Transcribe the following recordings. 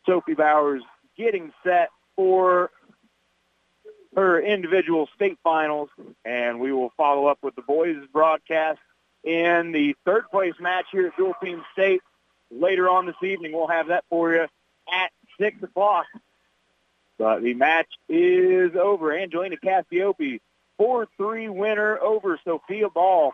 Sophie Bowers getting set for her individual state finals, and we will follow up with the boys' broadcast in the third place match here at Dual Team State. Later on this evening, we'll have that for you at 6 o'clock. But the match is over. Angelina Cassiope, 4-3 winner over Sophia Ball.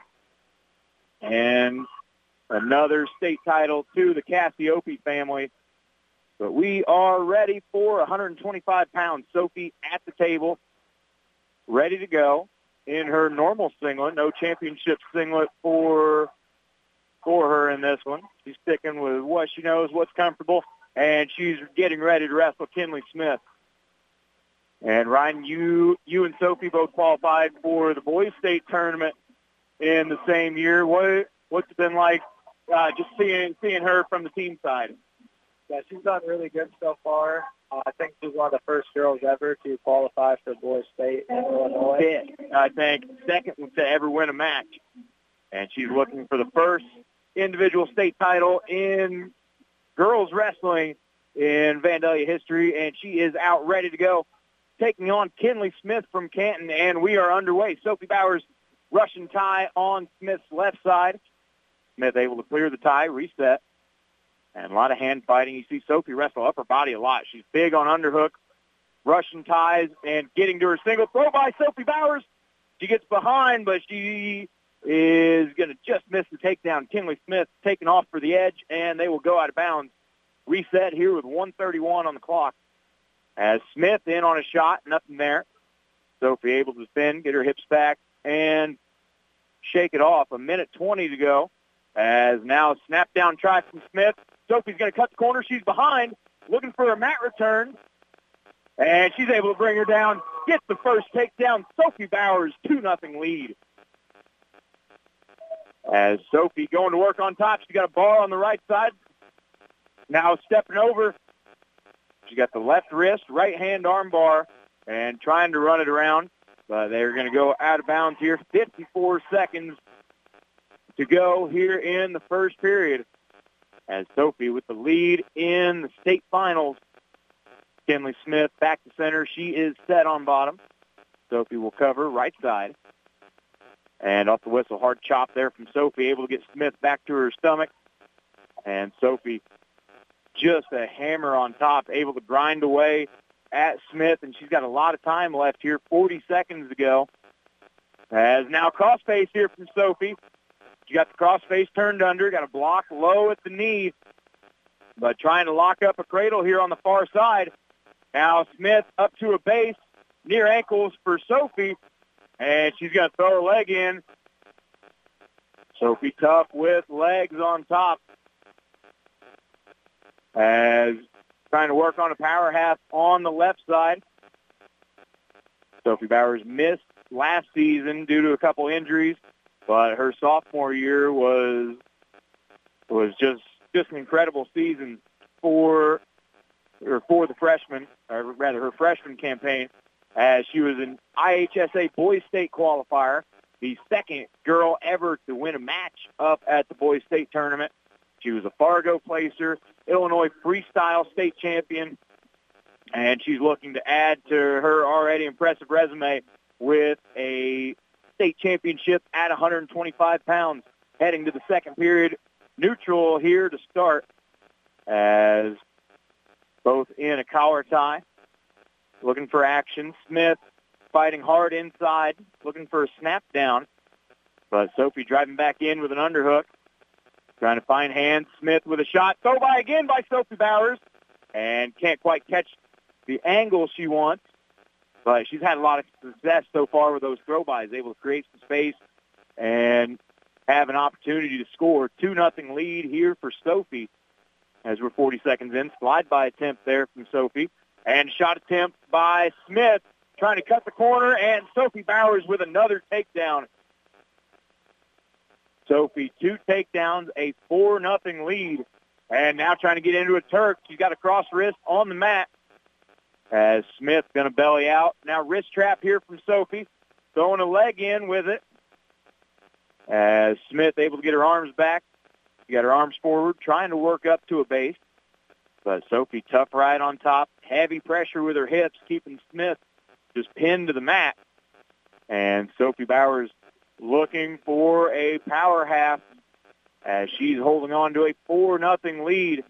And another state title to the Cassiope family. But we are ready for 125 pounds. Sophie at the table, ready to go in her normal singlet. No championship singlet for her in this one. She's sticking with what she knows, what's comfortable, and she's getting ready to wrestle Kinley Smith. And Ryan, you and Sophie both qualified for the boys' state tournament in the same year. What's it been like just seeing her from the team side? Yeah, she's done really good so far. I think she's one of the first girls ever to qualify for boys' state in Illinois. I think second to ever win a match. And she's looking for the first individual state title in girls wrestling in Vandalia history, and she is out ready to go, taking on Kinley Smith from Canton, and we are underway. Sophie Bowers, Russian tie on Smith's left side. Smith able to clear the tie, reset, and a lot of hand fighting. You see Sophie wrestle upper body a lot. She's big on underhook, Russian ties, and getting to her single throw by Sophie Bowers. She gets behind, but she is going to just miss the takedown. Kinley Smith taking off for the edge, and they will go out of bounds. Reset here with 1:31 on the clock. As Smith in on a shot, nothing there. Sophie able to defend, get her hips back, and shake it off. 1:20 to go. As now snap down try from Smith. Sophie's going to cut the corner. She's behind, looking for a mat return. And she's able to bring her down, gets the first takedown. Sophie Bowers, 2-0 lead. As Sophie going to work on top. She's got a bar on the right side. Now stepping over. She got the left wrist, right hand arm bar, and trying to run it around. But they're going to go out of bounds here. 54 seconds to go here in the first period. As Sophie with the lead in the state finals. Kinley Smith back to center. She is set on bottom. Sophie will cover right side. And off the whistle, hard chop there from Sophie, able to get Smith back to her stomach. And Sophie just a hammer on top, able to grind away at Smith, and she's got a lot of time left here, 40 seconds to go. As now crossface here from Sophie. She got the crossface turned under, got a block low at the knee, but trying to lock up a cradle here on the far side. Now Smith up to a base, near ankles for Sophie, and she's going to throw her leg in. Sophie tough with legs on top. As trying to work on a power half on the left side. Sophie Bowers missed last season due to a couple injuries, but her sophomore year was just an incredible season for the freshman, or rather her freshman campaign, as she was an IHSA Boys State qualifier, the second girl ever to win a match up at the Boys State tournament. She was a Fargo placer, Illinois freestyle state champion, and she's looking to add to her already impressive resume with a state championship at 125 pounds. Heading to the second period, neutral here to start, as both in a collar tie, looking for action. Smith fighting hard inside, looking for a snap down, but Sophie driving back in with an underhook. Trying to find hands. Smith with a shot. Throw by again by Sophie Bowers. And can't quite catch the angle she wants. But she's had a lot of success so far with those throw-bys. Able to create some space and have an opportunity to score. 2-0 lead here for Sophie as we're 40 seconds in. Slide-by attempt there from Sophie. And shot attempt by Smith. Trying to cut the corner. And Sophie Bowers with another takedown. Sophie, 2 takedowns, a 4-0 lead. And now trying to get into a Turk. She's got a cross wrist on the mat. As Smith going to belly out. Now wrist trap here from Sophie. Throwing a leg in with it. As Smith able to get her arms back. She got her arms forward, trying to work up to a base. But Sophie, tough ride on top, heavy pressure with her hips, keeping Smith just pinned to the mat. And Sophie Bowers looking for a power half as she's holding on to a 4-0 lead.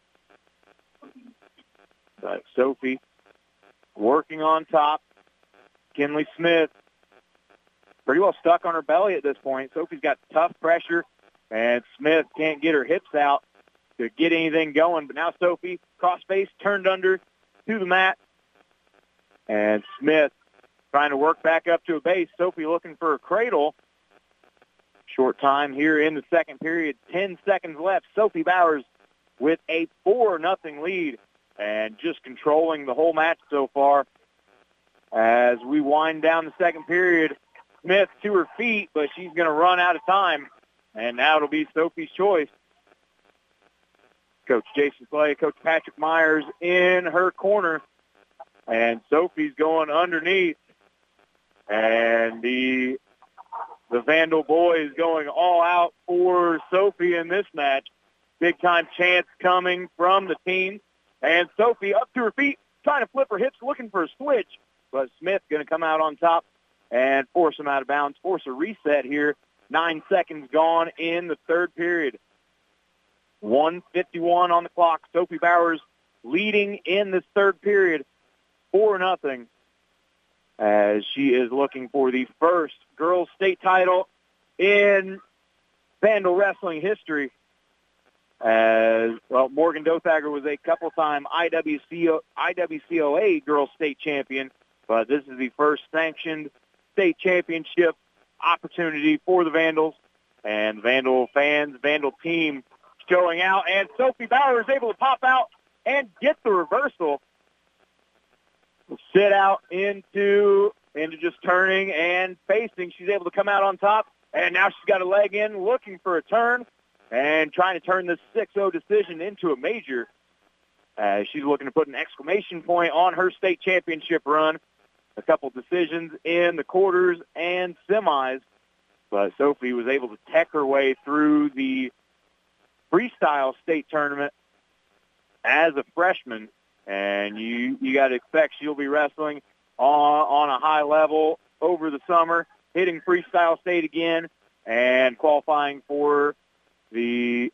But Sophie working on top. Kinley Smith pretty well stuck on her belly at this point. Sophie's got tough pressure, and Smith can't get her hips out to get anything going. But now Sophie, cross face, turned under to the mat. And Smith trying to work back up to a base. Sophie looking for a cradle. Short time here in the second period. 10 seconds left. Sophie Bowers with a 4-0 lead and just controlling the whole match so far. As we wind down the second period, Smith to her feet, but she's going to run out of time. And now it'll be Sophie's choice. Coach Jason Clay, Coach Patrick Myers in her corner. And Sophie's going underneath. And the Vandal boys going all out for Sophie in this match. Big-time chance coming from the team. And Sophie up to her feet, trying to flip her hips, looking for a switch. But Smith going to come out on top and force him out of bounds, force a reset here. 9 seconds gone in the third period. 1:51 on the clock. Sophie Bowers leading in this third period, 4-0, as she is looking for the first girls' state title in Vandal wrestling history. As well, Morgan Dothager was a couple-time IWCOA girls' state champion, but this is the first sanctioned state championship opportunity for the Vandals. And Vandal fans, Vandal team showing out, and Sophie Bowers able to pop out and get the reversal. Sit out into just turning and facing. She's able to come out on top, and now she's got a leg in, looking for a turn, and trying to turn this 6-0 decision into a major. She's looking to put an exclamation point on her state championship run. A couple decisions in the quarters and semis, but Sophie was able to tech her way through the freestyle state tournament as a freshman, and you got to expect she'll be wrestling on a high level over the summer, hitting freestyle state again and qualifying for the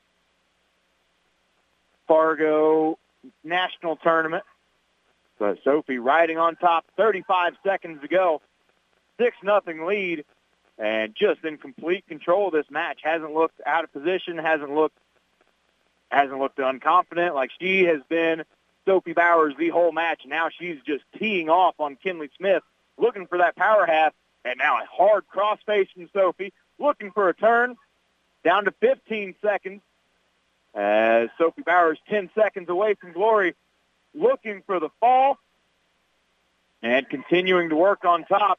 Fargo National Tournament. But Sophie riding on top, 35 seconds to go, 6-0 lead, and just in complete control of this match. Hasn't looked out of position, hasn't looked unconfident like she has been. Sophie Bowers the whole match. Now she's just teeing off on Kinley Smith, looking for that power half, and now a hard crossface from Sophie, looking for a turn. Down to 15 seconds. As Sophie Bowers 10 seconds away from glory, looking for the fall and continuing to work on top.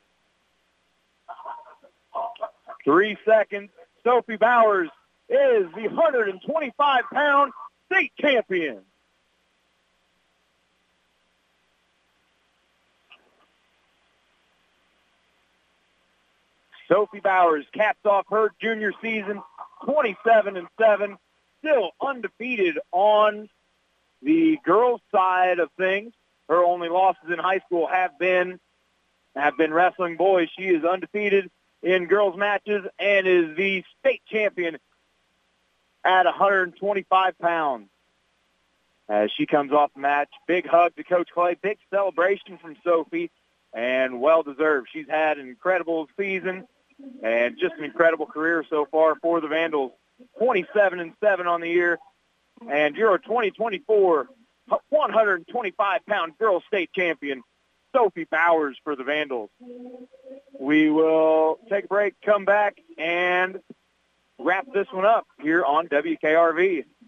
3 seconds. Sophie Bowers is the 125-pound state champion. Sophie Bowers caps off her junior season 27-7, still undefeated on the girls' side of things. Her only losses in high school have been wrestling boys. She is undefeated in girls' matches and is the state champion at 125 pounds. As she comes off the match, big hug to Coach Clay, big celebration from Sophie, and well-deserved. She's had an incredible season and just an incredible career so far for the Vandals. 27-7 on the year, and Euro 2024 125-pound girls state champion, Sophie Bowers for the Vandals. We will take a break, come back, and wrap this one up here on WKRV.